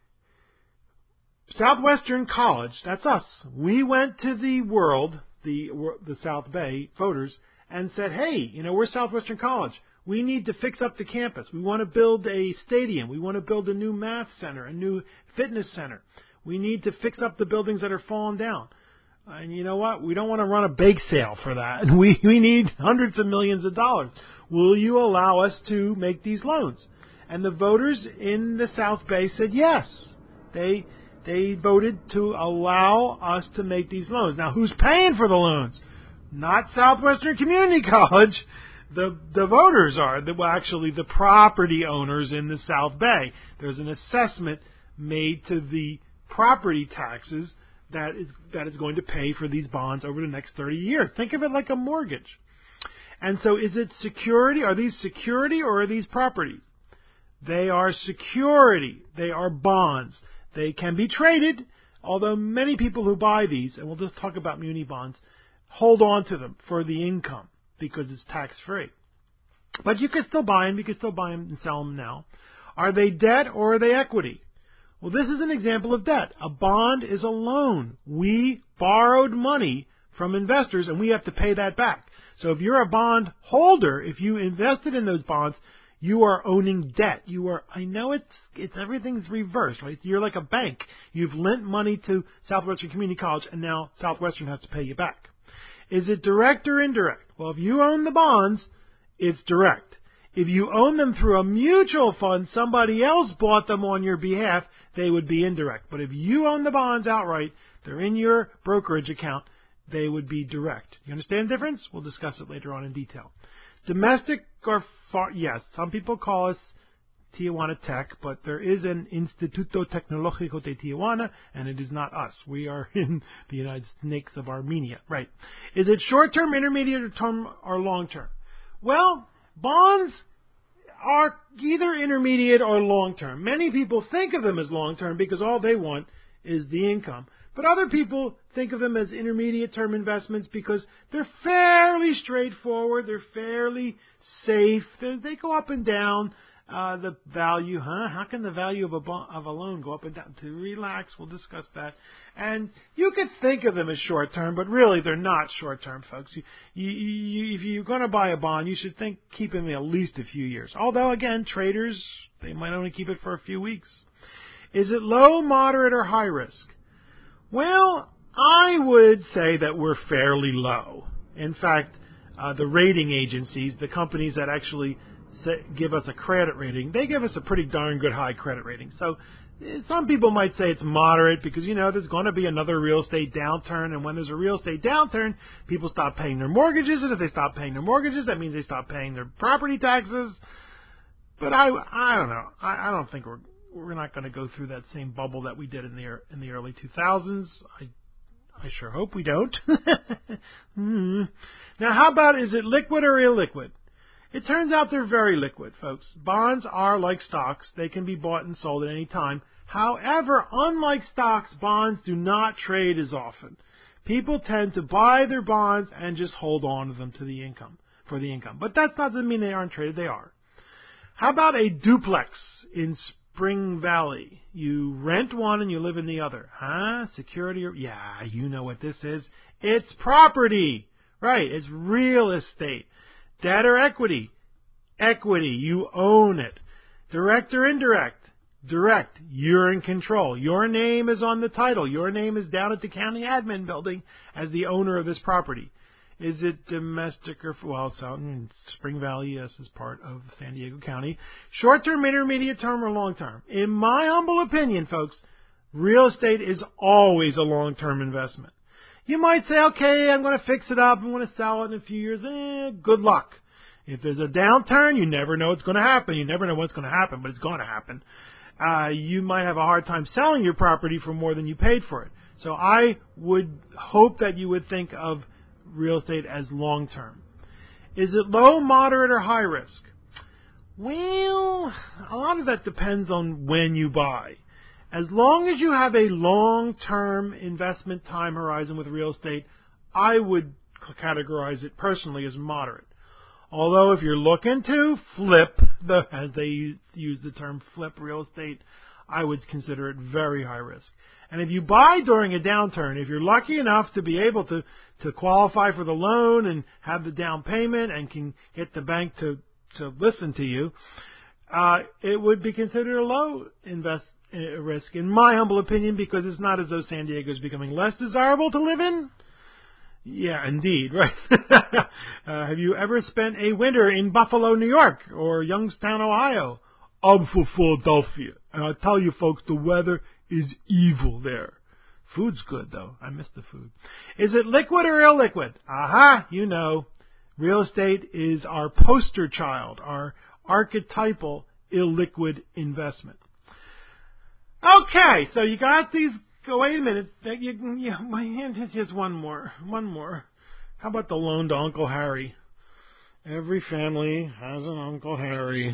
Southwestern College, that's us. We went to the world, the the South Bay voters, and said, hey, you know, we're Southwestern College. We need to fix up the campus. We want to build a stadium. We want to build a new math center, a new fitness center. We need to fix up the buildings that are falling down. And you know what? We don't want to run a bake sale for that. We we need hundreds of millions of dollars. Will you allow us to make these loans? And the voters in the South Bay said yes. They they voted to allow us to make these loans. Now, who's paying for the loans? Not Southwestern Community College. The the voters are. The, well, actually, the property owners in the South Bay. There's an assessment made to the property taxes that is that is going to pay for these bonds over the next thirty years. Think of it like a mortgage. And so is it security? Are these security or are these properties? They are security. They are bonds. They can be traded, although many people who buy these, and we'll just talk about muni bonds, hold on to them for the income because it's tax-free. But you can still buy them. You can still buy them and sell them now. Are they debt or are they equity? Well, this is an example of debt. A bond is a loan. We borrowed money from investors, and we have to pay that back. So if you're a bond holder, if you invested in those bonds, you are owning debt. You are. I know it's it's everything's reversed, right? You're like a bank. You've lent money to Southwestern Community College, and now Southwestern has to pay you back. Is it direct or indirect? Well, if you own the bonds, it's direct. If you own them through a mutual fund, somebody else bought them on your behalf, they would be indirect. But if you own the bonds outright, they're in your brokerage account, they would be direct. You understand the difference? We'll discuss it later on in detail. Domestic or far, yes, some people call us Tijuana Tech, but there is an Instituto Tecnológico de Tijuana, and it is not us. We are in the United Snakes of Armenia. Right. Is it short-term, intermediate term, or long-term? Well, bonds are either intermediate or long-term. Many people think of them as long-term because all they want is the income. But other people think of them as intermediate-term investments because they're fairly straightforward. They're fairly safe. They're, they go up and down. Uh, the value, huh? How can the value of a bond, of a loan go up and down? To relax, we'll discuss that. And you could think of them as short-term, but really they're not short-term, folks. You, you, you, if you're going to buy a bond, you should think keep them at least a few years. Although, again, traders, they might only keep it for a few weeks. Is it low, moderate, or high risk? Well, I would say that we're fairly low. In fact, uh, the rating agencies, the companies that actually say, give us a credit rating. They give us a pretty darn good high credit rating. So some people might say it's moderate because, you know, there's going to be another real estate downturn. And when there's a real estate downturn, people stop paying their mortgages. And if they stop paying their mortgages, that means they stop paying their property taxes. But I, I don't know. I, I don't think we're we're not going to go through that same bubble that we did in the in the early two thousands. I I sure hope we don't. mm. Now, how about, is it liquid or illiquid? It turns out they're very liquid, folks. Bonds are like stocks. They can be bought and sold at any time. However, unlike stocks, bonds do not trade as often. People tend to buy their bonds and just hold on to them to the income, for the income. But that doesn't mean they aren't traded. They are. How about a duplex in Spring Valley? You rent one and you live in the other. Huh? Security? Or, yeah, you know what this is. It's property. Right. It's real estate. Debt or equity? Equity. You own it. Direct or indirect? Direct. You're in control. Your name is on the title. Your name is down at the county admin building as the owner of this property. Is it domestic or, well, so in Spring Valley, yes, is part of San Diego County. Short-term, intermediate term, or long-term? In my humble opinion, folks, real estate is always a long-term investment. You might say, okay, I'm going to fix it up. I'm going to sell it in a few years. Eh, good luck. If there's a downturn, you never know what's going to happen. You never know what's going to happen, but it's going to happen. Uh, you might have a hard time selling your property for more than you paid for it. So I would hope that you would think of real estate as long-term. Is it low, moderate, or high risk? Well, a lot of that depends on when you buy. As long as you have a long-term investment time horizon with real estate, I would categorize it personally as moderate. Although if you're looking to flip, the, as they use the term flip real estate, I would consider it very high risk. And if you buy during a downturn, if you're lucky enough to be able to, to qualify for the loan and have the down payment and can get the bank to, to listen to you, uh, it would be considered a low invest uh, risk, in my humble opinion, because it's not as though San Diego is becoming less desirable to live in. Yeah, indeed, right. uh, have you ever spent a winter in Buffalo, New York, or Youngstown, Ohio? I'm from Philadelphia, and I tell you folks, the weather is evil there. Food's good, though. I miss the food. Is it liquid or illiquid? Aha, you know. Real estate is our poster child, our archetypal illiquid investment. Okay, so you got these. Go, wait a minute. You, you, my hand is just one more. One more. How about the loan to Uncle Harry? Every family has an Uncle Harry.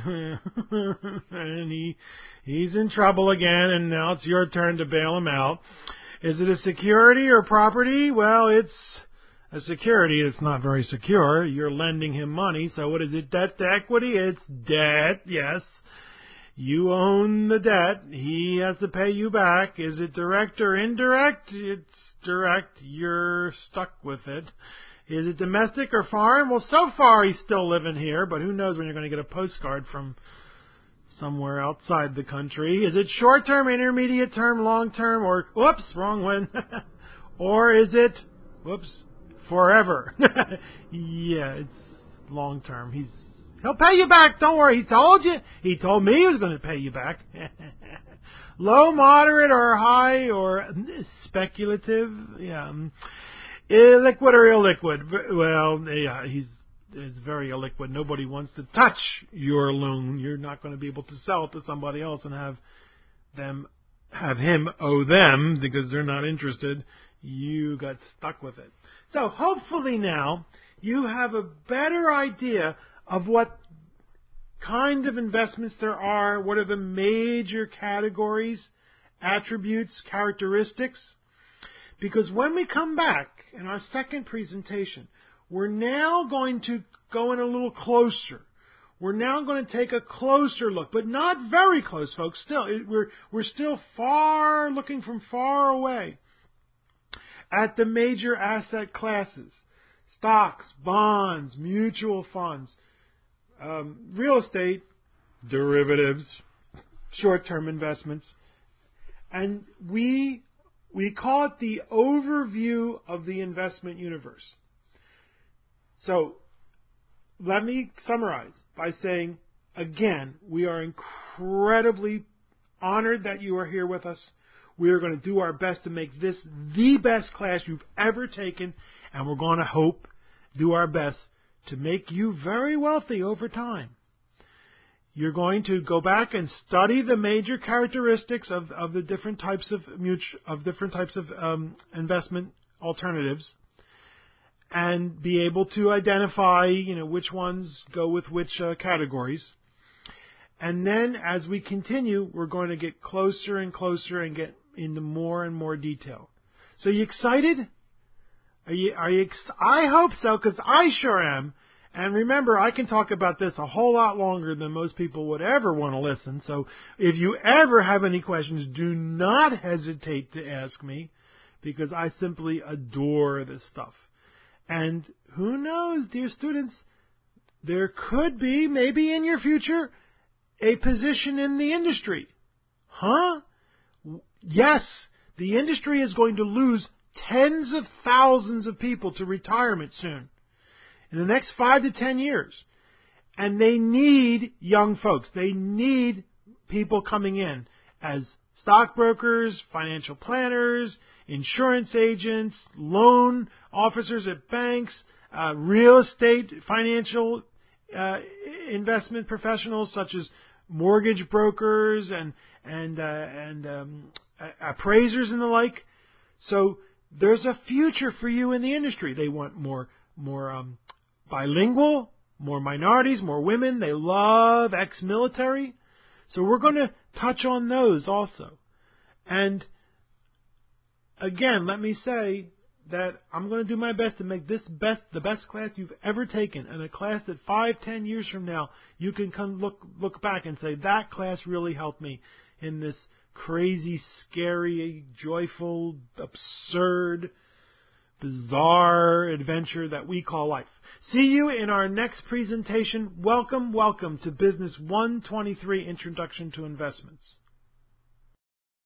and he he's in trouble again, and now it's your turn to bail him out. Is it a security or property? Well, it's a security. It's not very secure. You're lending him money. So what is it? Debt to equity? It's debt, yes. You own the debt. He has to pay you back. Is it direct or indirect? It's direct. You're stuck with it. Is it domestic or foreign? Well, so far he's still living here, but who knows when you're going to get a postcard from somewhere outside the country. Is it short-term, intermediate term, long-term, or, whoops, wrong one. Or is it, whoops, forever? Yeah, it's long-term. He's He'll pay you back. Don't worry. He told you. He told me he was going to pay you back. Low, moderate, or high, or speculative. Yeah. Illiquid or illiquid? Well, yeah, he's it's very illiquid. Nobody wants to touch your loan. You're not going to be able to sell it to somebody else and have them have him owe them because they're not interested. You got stuck with it. So hopefully now you have a better idea of what kind of investments there are, what are the major categories, attributes, characteristics. Because when we come back in our second presentation, we're now going to go in a little closer. We're now going to take a closer look, but not very close, folks. Still, it, we're we're still far looking from far away at the major asset classes: stocks, bonds, mutual funds. Um, real estate, derivatives, short-term investments, and we we call it the overview of the investment universe. So let me summarize by saying again, we are incredibly honored that you are here with us. We are going to do our best to make this the best class you've ever taken, and we're going to hope, do our best to make you very wealthy over time. You're going to go back and study the major characteristics of, of the different types of mutual, of different types of um, investment alternatives, and be able to identify, you know, which ones go with which uh, categories. And then, as we continue, we're going to get closer and closer and get into more and more detail. So, you excited? Are you? Are you? Ex- I hope so, because I sure am. And remember, I can talk about this a whole lot longer than most people would ever want to listen. So, if you ever have any questions, do not hesitate to ask me, because I simply adore this stuff. And who knows, dear students, there could be, maybe in your future, a position in the industry. Huh? Yes, the industry is going to lose tens of thousands of people to retirement soon, in the next five to ten years. And they need young folks. They need people coming in as stockbrokers, financial planners, insurance agents, loan officers at banks, uh, real estate financial uh, investment professionals such as mortgage brokers and and uh, and um, appraisers and the like. So there's a future for you in the industry. They want more more um, bilingual, more minorities, more women. They love ex-military. So we're going to touch on those also. And again, let me say that I'm going to do my best to make this best the best class you've ever taken, and a class that five, ten years from now you can come look look back and say that class really helped me in this crazy, scary, joyful, absurd, bizarre adventure that we call life. See you in our next presentation. Welcome, welcome to Business one twenty-three, Introduction to Investments.